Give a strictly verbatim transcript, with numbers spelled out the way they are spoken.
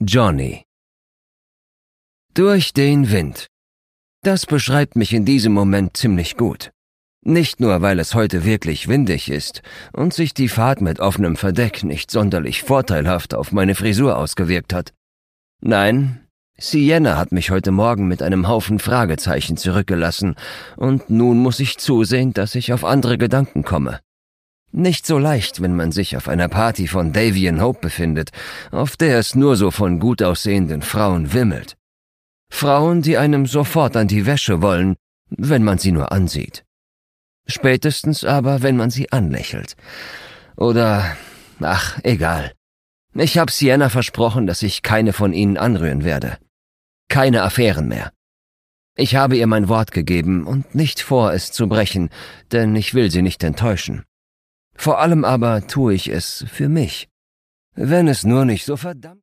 Johnny. Durch den Wind. Das beschreibt mich in diesem Moment ziemlich gut. Nicht nur, weil es heute wirklich windig ist und sich die Fahrt mit offenem Verdeck nicht sonderlich vorteilhaft auf meine Frisur ausgewirkt hat. Nein, Sienna hat mich heute Morgen mit einem Haufen Fragezeichen zurückgelassen und nun muss ich zusehen, dass ich auf andere Gedanken komme. Nicht so leicht, wenn man sich auf einer Party von Davian Hope befindet, auf der es nur so von gut aussehenden Frauen wimmelt. Frauen, die einem sofort an die Wäsche wollen, wenn man sie nur ansieht. Spätestens aber, wenn man sie anlächelt. Oder, ach, egal. Ich habe Sienna versprochen, dass ich keine von ihnen anrühren werde. Keine Affären mehr. Ich habe ihr mein Wort gegeben und nicht vor, es zu brechen, denn ich will sie nicht enttäuschen. Vor allem aber tue ich es für mich. Wenn es nur nicht so verdammt